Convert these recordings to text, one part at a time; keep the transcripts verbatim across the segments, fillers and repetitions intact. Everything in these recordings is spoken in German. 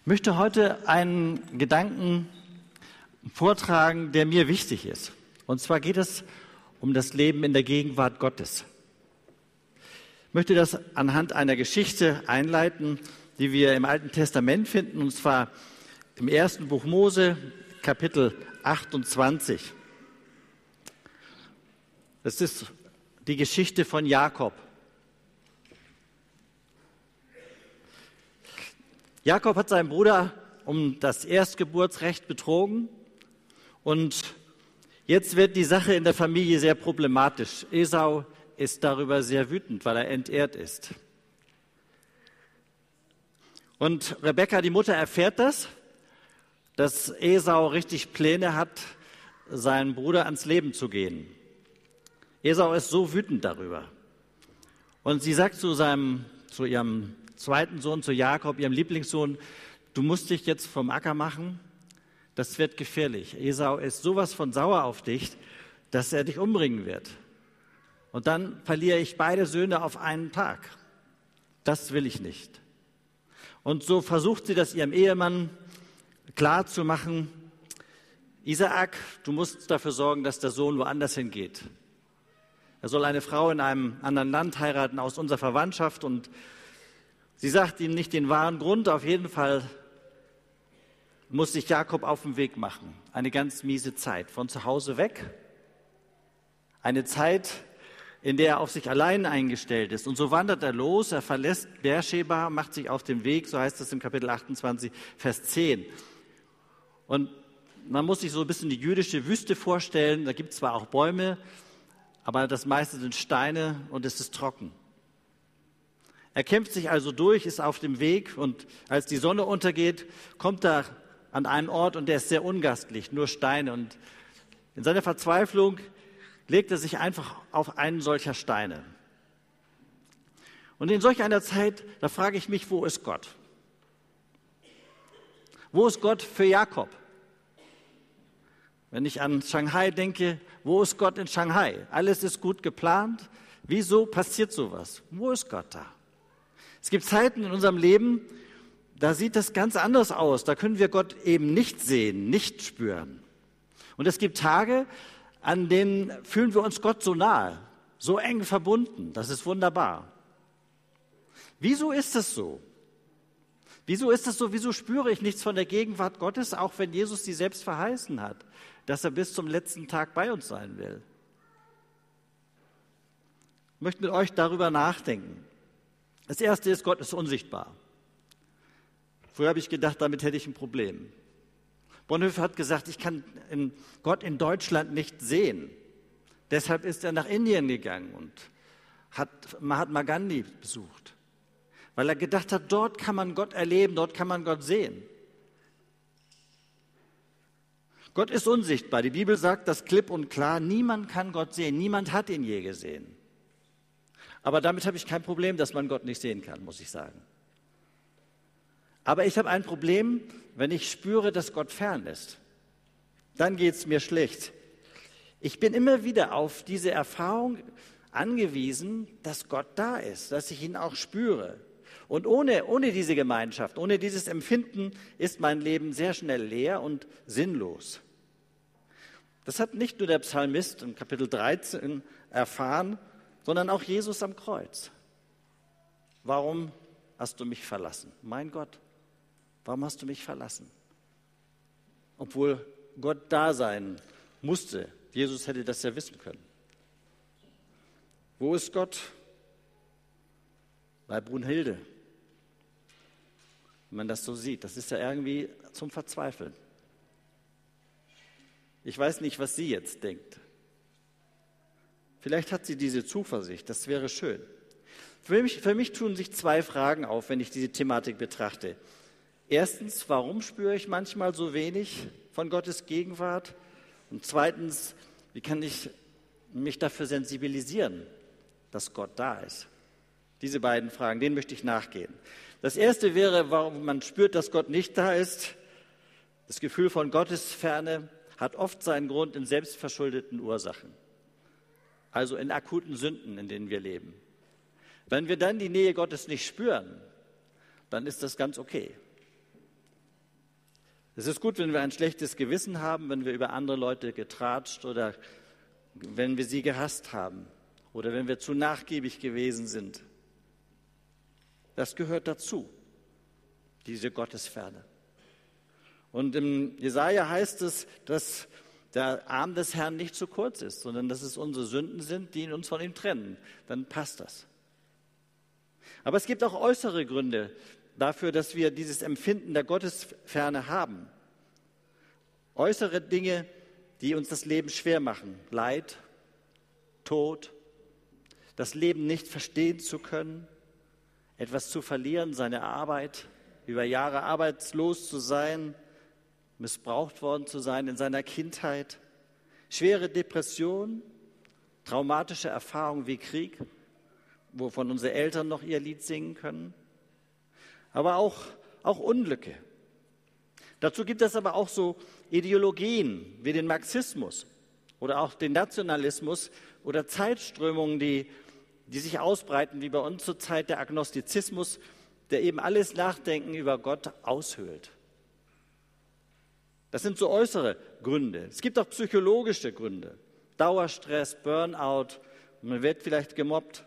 Ich möchte heute einen Gedanken vortragen, der mir wichtig ist. Und zwar geht es um das Leben in der Gegenwart Gottes. Ich möchte das anhand einer Geschichte einleiten, die wir im Alten Testament finden, und zwar im ersten Buch Mose, Kapitel achtundzwanzig. Das ist die Geschichte von Jakob. Jakob hat seinen Bruder um das Erstgeburtsrecht betrogen und jetzt wird die Sache in der Familie sehr problematisch. Esau ist darüber sehr wütend, weil er entehrt ist. Und Rebekka, die Mutter, erfährt das, dass Esau richtig Pläne hat, seinen Bruder ans Leben zu gehen. Esau ist so wütend darüber. Und sie sagt zu seinem, zu ihrem zweiten Sohn, zu Jakob, ihrem Lieblingssohn: Du musst dich jetzt vom Acker machen, das wird gefährlich. Esau ist sowas von sauer auf dich, dass er dich umbringen wird. Und dann verliere ich beide Söhne auf einen Tag. Das will ich nicht. Und so versucht sie das ihrem Ehemann klar zu machen: Isaak, du musst dafür sorgen, dass der Sohn woanders hingeht. Er soll eine Frau in einem anderen Land heiraten aus unserer Verwandtschaft. Und sie sagt ihm nicht den wahren Grund. Auf jeden Fall muss sich Jakob auf den Weg machen. Eine ganz miese Zeit. Von zu Hause weg. Eine Zeit, in der er auf sich allein eingestellt ist. Und so wandert er los. Er verlässt Beersheba, macht sich auf den Weg. So heißt es im Kapitel achtundzwanzig, Vers zehn. Und man muss sich so ein bisschen die jüdische Wüste vorstellen. Da gibt es zwar auch Bäume, aber das meiste sind Steine und es ist trocken. Er kämpft sich also durch, ist auf dem Weg, und als die Sonne untergeht, kommt er an einen Ort, und der ist sehr ungastlich, nur Steine. Und in seiner Verzweiflung legt er sich einfach auf einen solcher Steine. Und in solch einer Zeit, da frage ich mich, wo ist Gott? Wo ist Gott für Jakob? Wenn ich an Shanghai denke, wo ist Gott in Shanghai? Alles ist gut geplant. Wieso passiert sowas? Wo ist Gott da? Es gibt Zeiten in unserem Leben, da sieht das ganz anders aus. Da können wir Gott eben nicht sehen, nicht spüren. Und es gibt Tage, an denen fühlen wir uns Gott so nahe, so eng verbunden. Das ist wunderbar. Wieso ist das so? Wieso ist das so? Wieso spüre ich nichts von der Gegenwart Gottes, auch wenn Jesus sie selbst verheißen hat, dass er bis zum letzten Tag bei uns sein will? Ich möchte mit euch darüber nachdenken. Das Erste ist, Gott ist unsichtbar. Früher habe ich gedacht, damit hätte ich ein Problem. Bonhoeffer hat gesagt, ich kann Gott in Deutschland nicht sehen. Deshalb ist er nach Indien gegangen und hat Mahatma Gandhi besucht. Weil er gedacht hat, dort kann man Gott erleben, dort kann man Gott sehen. Gott ist unsichtbar. Die Bibel sagt das klipp und klar: Niemand kann Gott sehen, niemand hat ihn je gesehen. Aber damit habe ich kein Problem, dass man Gott nicht sehen kann, muss ich sagen. Aber ich habe ein Problem, wenn ich spüre, dass Gott fern ist. Dann geht es mir schlecht. Ich bin immer wieder auf diese Erfahrung angewiesen, dass Gott da ist, dass ich ihn auch spüre. Und ohne, ohne diese Gemeinschaft, ohne dieses Empfinden ist mein Leben sehr schnell leer und sinnlos. Das hat nicht nur der Psalmist im Kapitel dreizehn erfahren, sondern auch Jesus am Kreuz. Warum hast du mich verlassen? Mein Gott, warum hast du mich verlassen? Obwohl Gott da sein musste. Jesus hätte das ja wissen können. Wo ist Gott? Bei Brunhilde. Wenn man das so sieht, das ist ja irgendwie zum Verzweifeln. Ich weiß nicht, was sie jetzt denkt. Vielleicht hat sie diese Zuversicht, das wäre schön. Für mich, für mich tun sich zwei Fragen auf, wenn ich diese Thematik betrachte. Erstens, warum spüre ich manchmal so wenig von Gottes Gegenwart? Und zweitens, wie kann ich mich dafür sensibilisieren, dass Gott da ist? Diese beiden Fragen, denen möchte ich nachgehen. Das erste wäre, warum man spürt, dass Gott nicht da ist. Das Gefühl von Gottesferne hat oft seinen Grund in selbstverschuldeten Ursachen, also in akuten Sünden, in denen wir leben. Wenn wir dann die Nähe Gottes nicht spüren, dann ist das ganz okay. Es ist gut, wenn wir ein schlechtes Gewissen haben, wenn wir über andere Leute getratscht oder wenn wir sie gehasst haben oder wenn wir zu nachgiebig gewesen sind. Das gehört dazu, diese Gottesferne. Und im Jesaja heißt es, dass der Arm des Herrn nicht zu kurz ist, sondern dass es unsere Sünden sind, die uns von ihm trennen. Dann passt das. Aber es gibt auch äußere Gründe dafür, dass wir dieses Empfinden der Gottesferne haben. Äußere Dinge, die uns das Leben schwer machen. Leid, Tod, das Leben nicht verstehen zu können, etwas zu verlieren, seine Arbeit, über Jahre arbeitslos zu sein, missbraucht worden zu sein in seiner Kindheit, schwere Depression, traumatische Erfahrungen wie Krieg, wovon unsere Eltern noch ihr Lied singen können, aber auch, auch Unglücke. Dazu gibt es aber auch so Ideologien wie den Marxismus oder auch den Nationalismus oder Zeitströmungen, die, die sich ausbreiten, wie bei uns zur Zeit der Agnostizismus, der eben alles Nachdenken über Gott aushöhlt. Das sind so äußere Gründe. Es gibt auch psychologische Gründe. Dauerstress, Burnout, man wird vielleicht gemobbt.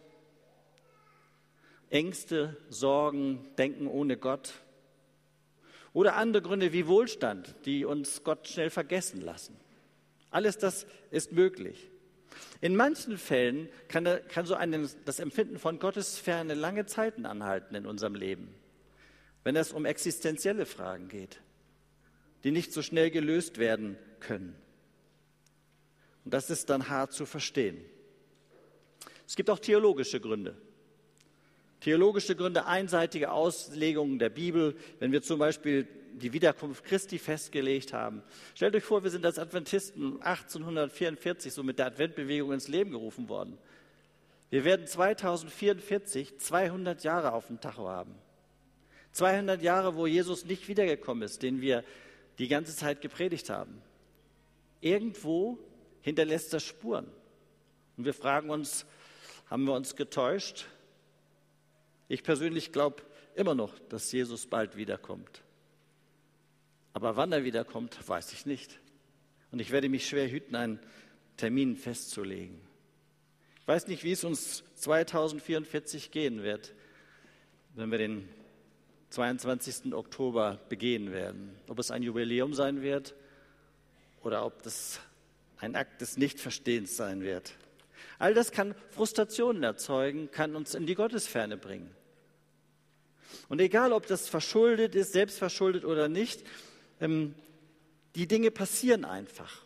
Ängste, Sorgen, Denken ohne Gott. Oder andere Gründe wie Wohlstand, die uns Gott schnell vergessen lassen. Alles das ist möglich. In manchen Fällen kann, kann so ein, das Empfinden von Gottesferne lange Zeiten anhalten in unserem Leben, wenn es um existenzielle Fragen geht, die nicht so schnell gelöst werden können. Und das ist dann hart zu verstehen. Es gibt auch theologische Gründe. Theologische Gründe, einseitige Auslegungen der Bibel, wenn wir zum Beispiel die Wiederkunft Christi festgelegt haben. Stellt euch vor, wir sind als Adventisten achtzehnhundertvierundvierzig so mit der Adventbewegung ins Leben gerufen worden. Wir werden zweitausendvierundvierzig zweihundert Jahre auf dem Tacho haben. zweihundert Jahre, wo Jesus nicht wiedergekommen ist, den wir die ganze Zeit gepredigt haben. Irgendwo hinterlässt das Spuren. Und wir fragen uns, haben wir uns getäuscht? Ich persönlich glaube immer noch, dass Jesus bald wiederkommt. Aber wann er wiederkommt, weiß ich nicht. Und ich werde mich schwer hüten, einen Termin festzulegen. Ich weiß nicht, wie es uns zweitausendvierundvierzig gehen wird, wenn wir den zweiundzwanzigsten Oktober begehen werden. Ob es ein Jubiläum sein wird oder ob das ein Akt des Nichtverstehens sein wird. All das kann Frustrationen erzeugen, kann uns in die Gottesferne bringen. Und egal, ob das verschuldet ist, selbstverschuldet oder nicht, ähm, die Dinge passieren einfach.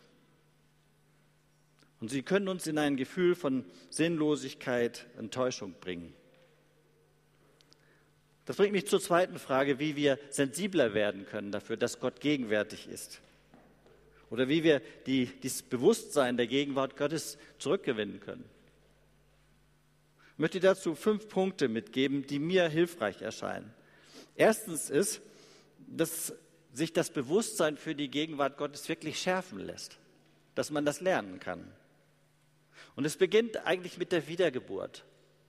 Und sie können uns in ein Gefühl von Sinnlosigkeit, Enttäuschung bringen. Das bringt mich zur zweiten Frage, wie wir sensibler werden können dafür, dass Gott gegenwärtig ist. Oder wie wir die, dieses Bewusstsein der Gegenwart Gottes zurückgewinnen können. Ich möchte dazu fünf Punkte mitgeben, die mir hilfreich erscheinen. Erstens ist, dass sich das Bewusstsein für die Gegenwart Gottes wirklich schärfen lässt, dass man das lernen kann. Und es beginnt eigentlich mit der Wiedergeburt.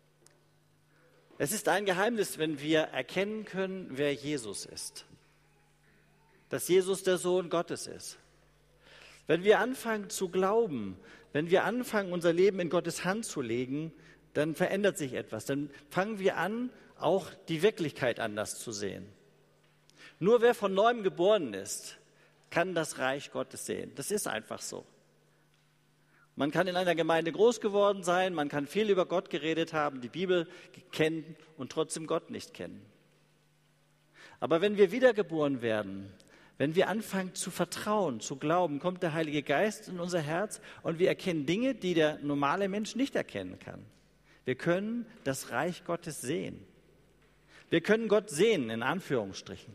Es ist ein Geheimnis, wenn wir erkennen können, wer Jesus ist. Dass Jesus der Sohn Gottes ist. Wenn wir anfangen zu glauben, wenn wir anfangen, unser Leben in Gottes Hand zu legen, dann verändert sich etwas. Dann fangen wir an, auch die Wirklichkeit anders zu sehen. Nur wer von Neuem geboren ist, kann das Reich Gottes sehen. Das ist einfach so. Man kann in einer Gemeinde groß geworden sein, man kann viel über Gott geredet haben, die Bibel kennen und trotzdem Gott nicht kennen. Aber wenn wir wiedergeboren werden, wenn wir anfangen zu vertrauen, zu glauben, kommt der Heilige Geist in unser Herz und wir erkennen Dinge, die der normale Mensch nicht erkennen kann. Wir können das Reich Gottes sehen. Wir können Gott sehen, in Anführungsstrichen.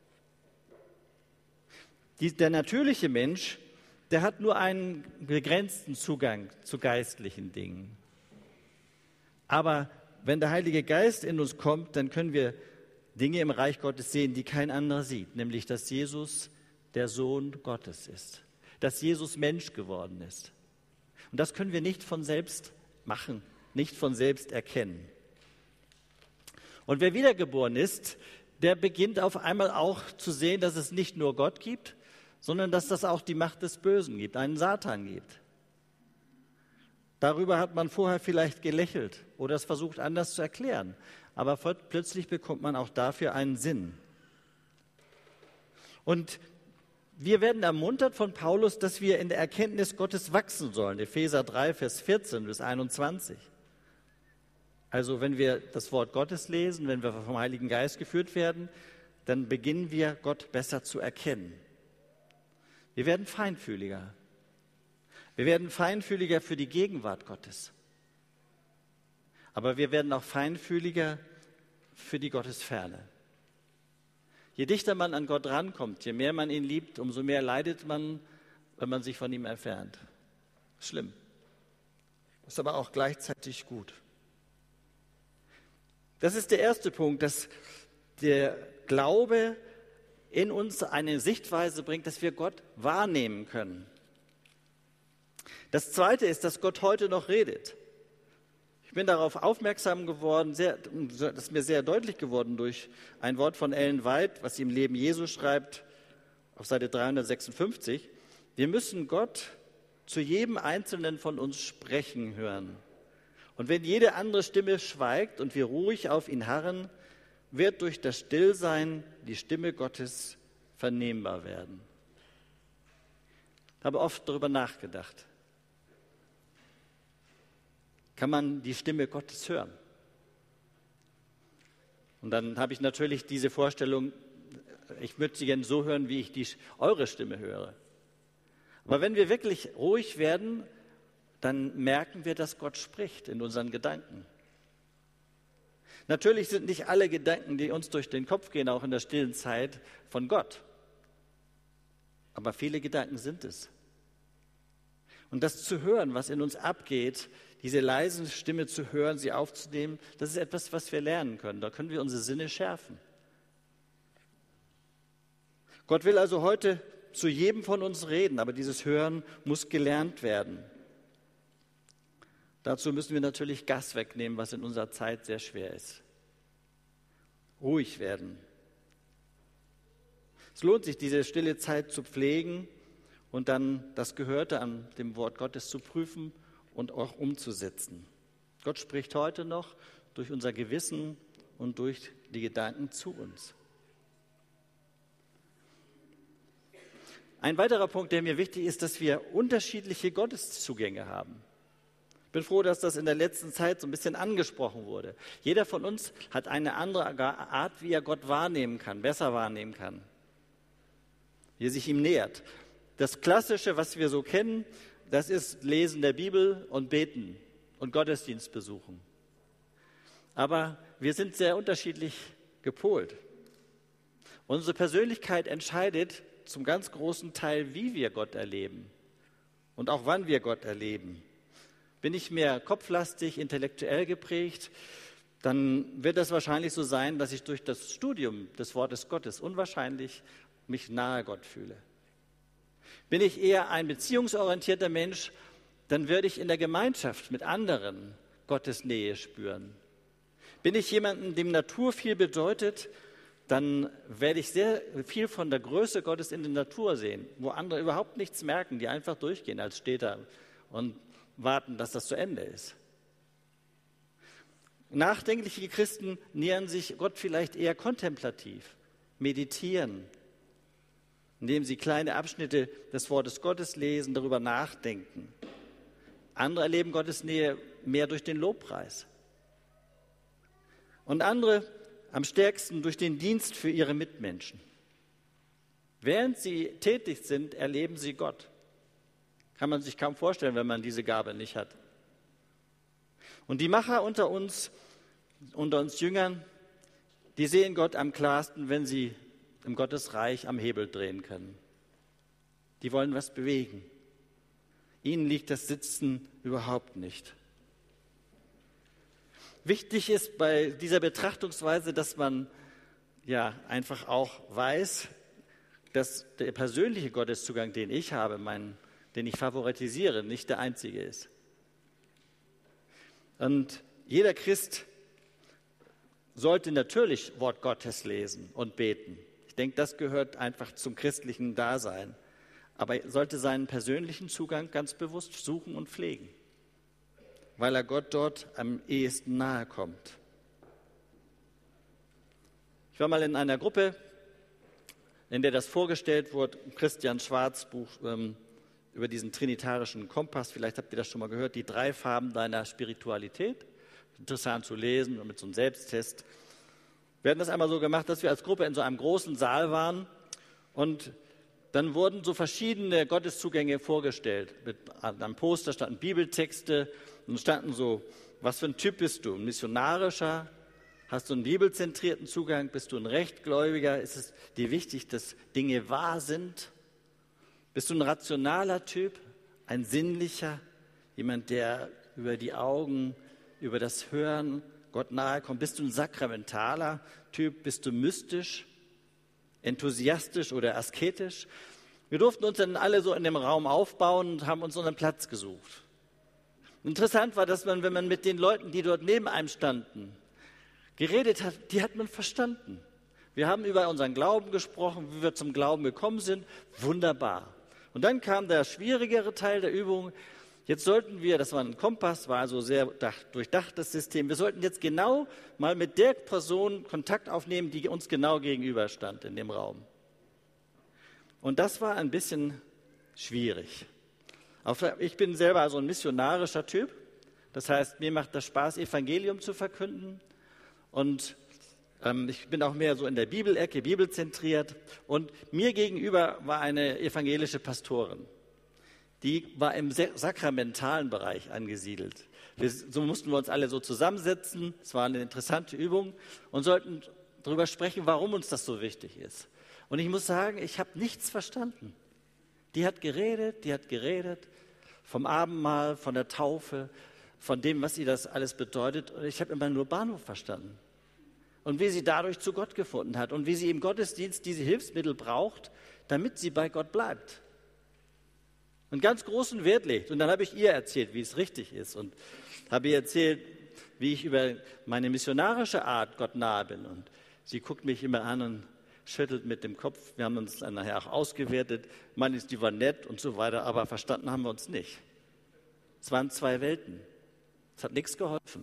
Die, der natürliche Mensch, der hat nur einen begrenzten Zugang zu geistlichen Dingen. Aber wenn der Heilige Geist in uns kommt, dann können wir Dinge im Reich Gottes sehen, die kein anderer sieht, nämlich dass Jesus der Sohn Gottes ist, dass Jesus Mensch geworden ist. Und das können wir nicht von selbst machen, nicht von selbst erkennen. Und wer wiedergeboren ist, der beginnt auf einmal auch zu sehen, dass es nicht nur Gott gibt, sondern dass das auch die Macht des Bösen gibt, einen Satan gibt. Darüber hat man vorher vielleicht gelächelt oder es versucht anders zu erklären, aber plötzlich bekommt man auch dafür einen Sinn. Und wir werden ermuntert von Paulus, dass wir in der Erkenntnis Gottes wachsen sollen. Epheser drei, Vers vierzehn bis einundzwanzig. Also wenn wir das Wort Gottes lesen, wenn wir vom Heiligen Geist geführt werden, dann beginnen wir, Gott besser zu erkennen. Wir werden feinfühliger. Wir werden feinfühliger für die Gegenwart Gottes. Aber wir werden auch feinfühliger für die Gottesferne. Je dichter man an Gott rankommt, je mehr man ihn liebt, umso mehr leidet man, wenn man sich von ihm entfernt. Schlimm. Ist aber auch gleichzeitig gut. Das ist der erste Punkt, dass der Glaube in uns eine Sichtweise bringt, dass wir Gott wahrnehmen können. Das zweite ist, dass Gott heute noch redet. Ich bin darauf aufmerksam geworden, sehr, das ist mir sehr deutlich geworden durch ein Wort von Ellen White, was sie im Leben Jesu schreibt, auf Seite dreihundertsechsundfünfzig. Wir müssen Gott zu jedem Einzelnen von uns sprechen hören. Und wenn jede andere Stimme schweigt und wir ruhig auf ihn harren, wird durch das Stillsein die Stimme Gottes vernehmbar werden. Ich habe oft darüber nachgedacht. Kann man die Stimme Gottes hören? Und dann habe ich natürlich diese Vorstellung, ich würde sie gerne so hören, wie ich die, eure Stimme höre. Aber wenn wir wirklich ruhig werden, dann merken wir, dass Gott spricht in unseren Gedanken. Natürlich sind nicht alle Gedanken, die uns durch den Kopf gehen, auch in der stillen Zeit, von Gott. Aber viele Gedanken sind es. Und das zu hören, was in uns abgeht, diese leise Stimme zu hören, sie aufzunehmen, das ist etwas, was wir lernen können. Da können wir unsere Sinne schärfen. Gott will also heute zu jedem von uns reden, aber dieses Hören muss gelernt werden. Dazu müssen wir natürlich Gas wegnehmen, was in unserer Zeit sehr schwer ist. Ruhig werden. Es lohnt sich, diese stille Zeit zu pflegen und dann das Gehörte an dem Wort Gottes zu prüfen und auch umzusetzen. Gott spricht heute noch durch unser Gewissen und durch die Gedanken zu uns. Ein weiterer Punkt, der mir wichtig ist, dass wir unterschiedliche Gotteszugänge haben. Ich bin froh, dass das in der letzten Zeit so ein bisschen angesprochen wurde. Jeder von uns hat eine andere Art, wie er Gott wahrnehmen kann, besser wahrnehmen kann, wie er sich ihm nähert. Das Klassische, was wir so kennen, das ist Lesen der Bibel und Beten und Gottesdienst besuchen. Aber wir sind sehr unterschiedlich gepolt. Unsere Persönlichkeit entscheidet zum ganz großen Teil, wie wir Gott erleben und auch wann wir Gott erleben. Bin ich mehr kopflastig, intellektuell geprägt, dann wird das wahrscheinlich so sein, dass ich durch das Studium des Wortes Gottes unwahrscheinlich mich nahe Gott fühle. Bin ich eher ein beziehungsorientierter Mensch, dann werde ich in der Gemeinschaft mit anderen Gottes Nähe spüren. Bin ich jemandem, dem Natur viel bedeutet, dann werde ich sehr viel von der Größe Gottes in der Natur sehen, wo andere überhaupt nichts merken, die einfach durchgehen als Städter und warten, dass das zu Ende ist. Nachdenkliche Christen nähern sich Gott vielleicht eher kontemplativ, meditieren, indem sie kleine Abschnitte des Wortes Gottes lesen, darüber nachdenken. Andere erleben Gottes Nähe mehr durch den Lobpreis. Und andere am stärksten durch den Dienst für ihre Mitmenschen. Während sie tätig sind, erleben sie Gott. Kann man sich kaum vorstellen, wenn man diese Gabe nicht hat. Und die Macher unter uns, unter uns Jüngern, die sehen Gott am klarsten, wenn sie im Gottesreich am Hebel drehen können. Die wollen was bewegen. Ihnen liegt das Sitzen überhaupt nicht. Wichtig ist bei dieser Betrachtungsweise, dass man ja einfach auch weiß, dass der persönliche Gotteszugang, den ich habe, mein, den ich favoritisiere, nicht der einzige ist. Und jeder Christ sollte natürlich Wort Gottes lesen und beten. Ich denke, das gehört einfach zum christlichen Dasein. Aber er sollte seinen persönlichen Zugang ganz bewusst suchen und pflegen, weil er Gott dort am ehesten nahe kommt. Ich war mal in einer Gruppe, in der das vorgestellt wurde, Christian Schwarz Buch ähm, über diesen trinitarischen Kompass. Vielleicht habt ihr das schon mal gehört, die drei Farben deiner Spiritualität. Interessant zu lesen und mit so einem Selbsttest. Wir hatten das einmal so gemacht, dass wir als Gruppe in so einem großen Saal waren und dann wurden so verschiedene Gotteszugänge vorgestellt. Mit einem Poster standen Bibeltexte und standen so, was für ein Typ bist du? Ein missionarischer? Hast du einen bibelzentrierten Zugang? Bist du ein Rechtgläubiger? Ist es dir wichtig, dass Dinge wahr sind? Bist du ein rationaler Typ? Ein sinnlicher? Jemand, der über die Augen, über das Hören Gott nahe kommt? Bist du ein sakramentaler Typ? Bist du mystisch? Enthusiastisch oder asketisch? Wir durften uns dann alle so in dem Raum aufbauen und haben uns unseren Platz gesucht. Interessant war, dass man, wenn man mit den Leuten, die dort neben einem standen, geredet hat, die hat man verstanden. Wir haben über unseren Glauben gesprochen, wie wir zum Glauben gekommen sind. Wunderbar. Und dann kam der schwierigere Teil der Übung. Jetzt sollten wir, das war ein Kompass, war also sehr durchdachtes System, wir sollten jetzt genau mal mit der Person Kontakt aufnehmen, die uns genau gegenüberstand in dem Raum. Und das war ein bisschen schwierig. Ich bin selber also ein missionarischer Typ. Das heißt, mir macht das Spaß, Evangelium zu verkünden. Und ähm, ich bin auch mehr so in der Bibelecke, bibelzentriert. Und mir gegenüber war eine evangelische Pastorin. Die war im sakramentalen Bereich angesiedelt. Wir, so mussten wir uns alle so zusammensetzen. Es war eine interessante Übung und sollten darüber sprechen, warum uns das so wichtig ist. Und ich muss sagen, ich habe nichts verstanden. Die hat geredet, die hat geredet vom Abendmahl, von der Taufe, von dem, was ihr das alles bedeutet. Und ich habe immer nur Bahnhof verstanden. Und wie sie dadurch zu Gott gefunden hat und wie sie im Gottesdienst diese Hilfsmittel braucht, damit sie bei Gott bleibt. Und ganz großen Wert legt. Und dann habe ich ihr erzählt, wie es richtig ist. Und habe ihr erzählt, wie ich über meine missionarische Art Gott nahe bin. Und sie guckt mich immer an und schüttelt mit dem Kopf. Wir haben uns dann nachher auch ausgewertet. Meine, die war nett und so weiter, aber verstanden haben wir uns nicht. Es waren zwei Welten. Es hat nichts geholfen.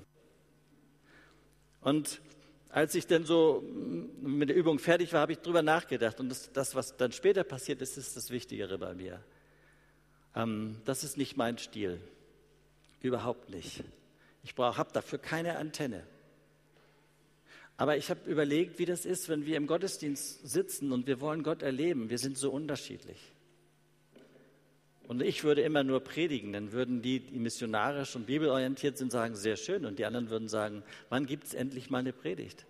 Und als ich dann so mit der Übung fertig war, habe ich drüber nachgedacht. Und das, das, was dann später passiert ist, ist das Wichtigere bei mir. Ähm, das ist nicht mein Stil. Überhaupt nicht. Ich habe dafür keine Antenne. Aber ich habe überlegt, wie das ist, wenn wir im Gottesdienst sitzen und wir wollen Gott erleben. Wir sind so unterschiedlich. Und ich würde immer nur predigen, dann würden die, die missionarisch und bibelorientiert sind, sagen, sehr schön. Und die anderen würden sagen, wann gibt es endlich mal eine Predigt?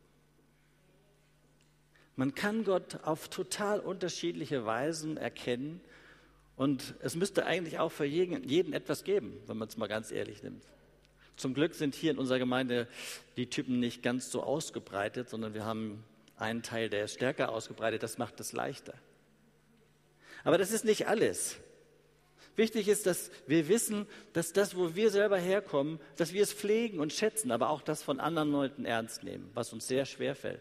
Man kann Gott auf total unterschiedliche Weisen erkennen. Und es müsste eigentlich auch für jeden, jeden etwas geben, wenn man es mal ganz ehrlich nimmt. Zum Glück sind hier in unserer Gemeinde die Typen nicht ganz so ausgebreitet, sondern wir haben einen Teil, der ist stärker ausgebreitet. Das macht es leichter. Aber das ist nicht alles. Wichtig ist, dass wir wissen, dass das, wo wir selber herkommen, dass wir es pflegen und schätzen, aber auch das von anderen Leuten ernst nehmen, was uns sehr schwer fällt.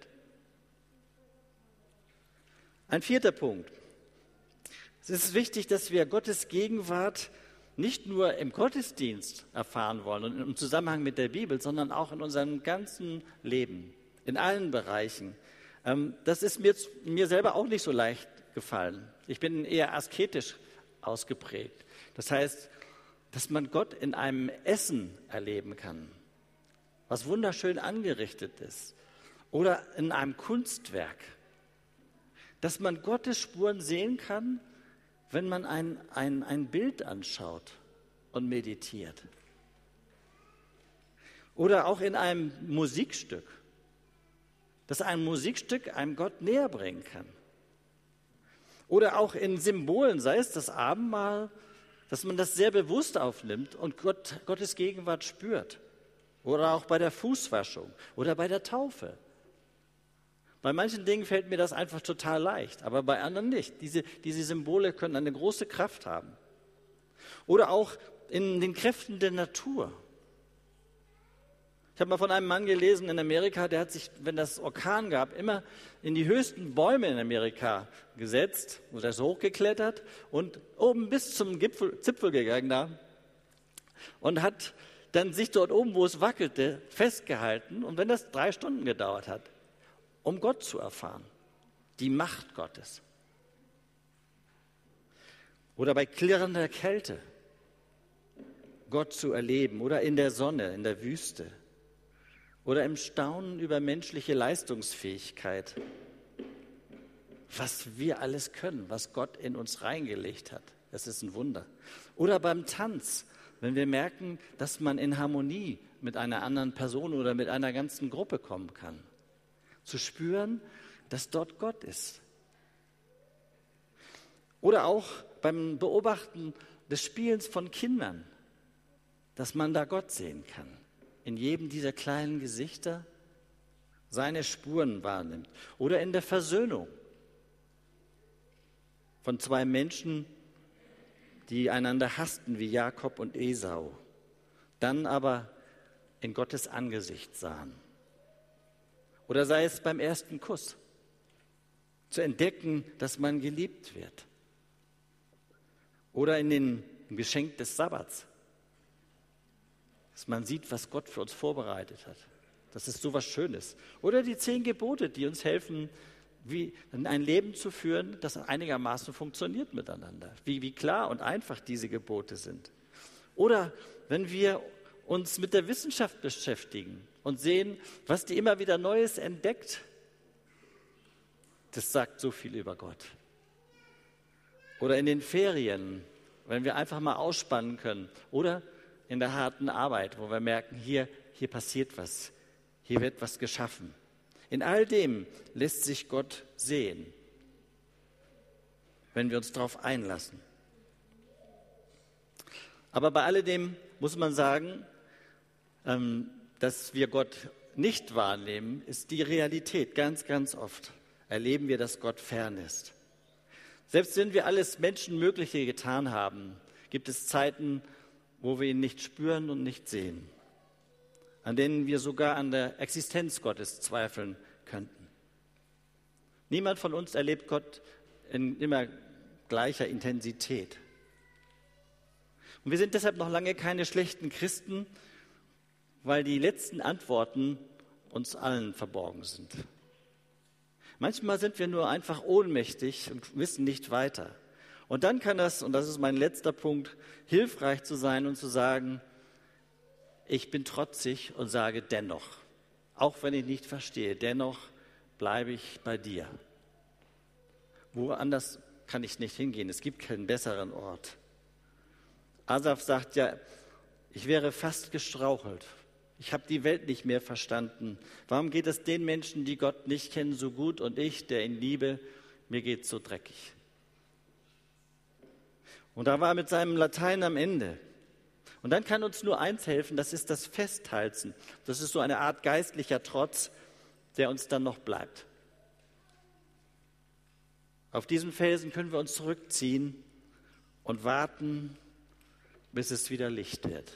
Ein vierter Punkt. Es ist wichtig, dass wir Gottes Gegenwart nicht nur im Gottesdienst erfahren wollen und im Zusammenhang mit der Bibel, sondern auch in unserem ganzen Leben, in allen Bereichen. Das ist mir, mir selber auch nicht so leicht gefallen. Ich bin eher asketisch ausgeprägt. Das heißt, dass man Gott in einem Essen erleben kann, was wunderschön angerichtet ist, oder in einem Kunstwerk, dass man Gottes Spuren sehen kann, wenn man ein, ein, ein Bild anschaut und meditiert. Oder auch in einem Musikstück, dass ein Musikstück einem Gott näher bringen kann. Oder auch in Symbolen, sei es das Abendmahl, dass man das sehr bewusst aufnimmt und Gott, Gottes Gegenwart spürt. Oder auch bei der Fußwaschung oder bei der Taufe. Bei manchen Dingen fällt mir das einfach total leicht, aber bei anderen nicht. Diese, diese Symbole können eine große Kraft haben. Oder auch in den Kräften der Natur. Ich habe mal von einem Mann gelesen in Amerika, der hat sich, wenn das Orkan gab, immer in die höchsten Bäume in Amerika gesetzt und ist hochgeklettert und oben bis zum Gipfel, Zipfel gegangen da und hat dann sich dort oben, wo es wackelte, festgehalten. Und wenn das drei Stunden gedauert hat, um Gott zu erfahren, die Macht Gottes. Oder bei klirrender Kälte Gott zu erleben oder in der Sonne, in der Wüste. Oder im Staunen über menschliche Leistungsfähigkeit, was wir alles können, was Gott in uns reingelegt hat. Das ist ein Wunder. Oder beim Tanz, wenn wir merken, dass man in Harmonie mit einer anderen Person oder mit einer ganzen Gruppe kommen kann. Zu spüren, dass dort Gott ist. Oder auch beim Beobachten des Spielens von Kindern, dass man da Gott sehen kann. In jedem dieser kleinen Gesichter seine Spuren wahrnimmt. Oder in der Versöhnung von zwei Menschen, die einander hassten wie Jakob und Esau, dann aber in Gottes Angesicht sahen. Oder sei es beim ersten Kuss, zu entdecken, dass man geliebt wird. Oder in den im Geschenk des Sabbats, dass man sieht, was Gott für uns vorbereitet hat. Das ist so was Schönes. Oder die zehn Gebote, die uns helfen, wie ein Leben zu führen, das einigermaßen funktioniert miteinander. Wie, wie klar und einfach diese Gebote sind. Oder wenn wir uns mit der Wissenschaft beschäftigen und sehen, was die immer wieder Neues entdeckt, das sagt so viel über Gott. Oder in den Ferien, wenn wir einfach mal ausspannen können. Oder in der harten Arbeit, wo wir merken, hier, hier passiert was, hier wird was geschaffen. In all dem lässt sich Gott sehen, wenn wir uns darauf einlassen. Aber bei alledem muss man sagen, dass wir Gott nicht wahrnehmen, ist die Realität. Ganz, ganz oft erleben wir, dass Gott fern ist. Selbst wenn wir alles Menschenmögliche getan haben, gibt es Zeiten, wo wir ihn nicht spüren und nicht sehen, an denen wir sogar an der Existenz Gottes zweifeln könnten. Niemand von uns erlebt Gott in immer gleicher Intensität. Und wir sind deshalb noch lange keine schlechten Christen, weil die letzten Antworten uns allen verborgen sind. Manchmal sind wir nur einfach ohnmächtig und wissen nicht weiter. Und dann kann das, und das ist mein letzter Punkt, hilfreich zu sein und zu sagen, ich bin trotzig und sage dennoch, auch wenn ich nicht verstehe, dennoch bleibe ich bei dir. Woanders kann ich nicht hingehen, es gibt keinen besseren Ort. Asaf sagt ja, ich wäre fast gestrauchelt. Ich habe die Welt nicht mehr verstanden. Warum geht es den Menschen, die Gott nicht kennen, so gut und ich, der ihn liebe, mir geht es so dreckig? Und da war er mit seinem Latein am Ende. Und dann kann uns nur eins helfen, das ist das Festhalten. Das ist so eine Art geistlicher Trotz, der uns dann noch bleibt. Auf diesen Felsen können wir uns zurückziehen und warten, bis es wieder Licht wird.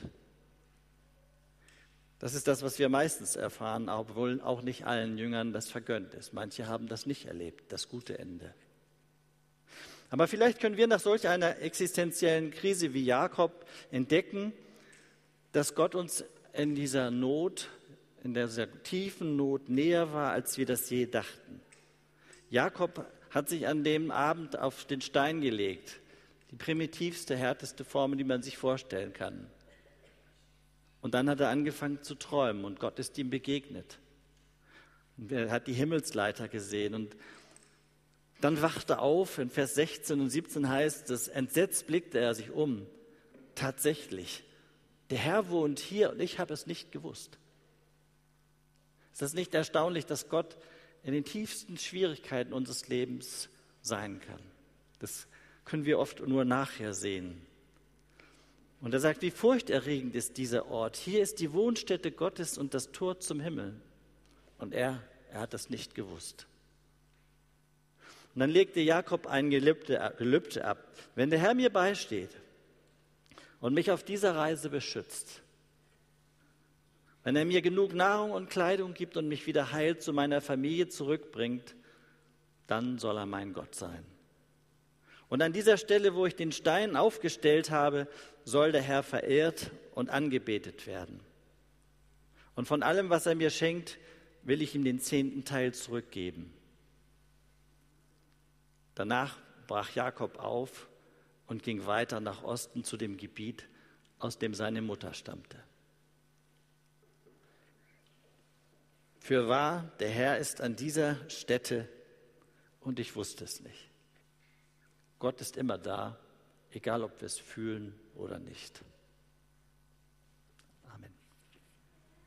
Das ist das, was wir meistens erfahren, obwohl auch nicht allen Jüngern das vergönnt ist. Manche haben das nicht erlebt, das gute Ende. Aber vielleicht können wir nach solch einer existenziellen Krise wie Jakob entdecken, dass Gott uns in dieser Not, in dieser tiefen Not näher war, als wir das je dachten. Jakob hat sich an dem Abend auf den Stein gelegt, die primitivste, härteste Form, die man sich vorstellen kann. Und dann hat er angefangen zu träumen und Gott ist ihm begegnet. Und er hat die Himmelsleiter gesehen und dann wachte er auf, in Vers sechzehn und siebzehn heißt es, entsetzt blickte er sich um. Tatsächlich, der Herr wohnt hier und ich habe es nicht gewusst. Ist das nicht erstaunlich, dass Gott in den tiefsten Schwierigkeiten unseres Lebens sein kann? Das können wir oft nur nachher sehen. Und er sagt, wie furchterregend ist dieser Ort. Hier ist die Wohnstätte Gottes und das Tor zum Himmel. Und er, er hat das nicht gewusst. Und dann legte Jakob ein Gelübde, Gelübde ab. Wenn der Herr mir beisteht und mich auf dieser Reise beschützt Wenn er mir genug Nahrung und Kleidung gibt und mich wieder heil zu meiner Familie zurückbringt, dann soll er mein Gott sein. Und an dieser Stelle, wo ich den Stein aufgestellt habe, soll der Herr verehrt und angebetet werden. Und von allem, was er mir schenkt, will ich ihm den zehnten Teil zurückgeben. Danach brach Jakob auf und ging weiter nach Osten zu dem Gebiet, aus dem seine Mutter stammte. Fürwahr, der Herr ist an dieser Stätte und ich wusste es nicht. Gott ist immer da, egal ob wir es fühlen oder nicht.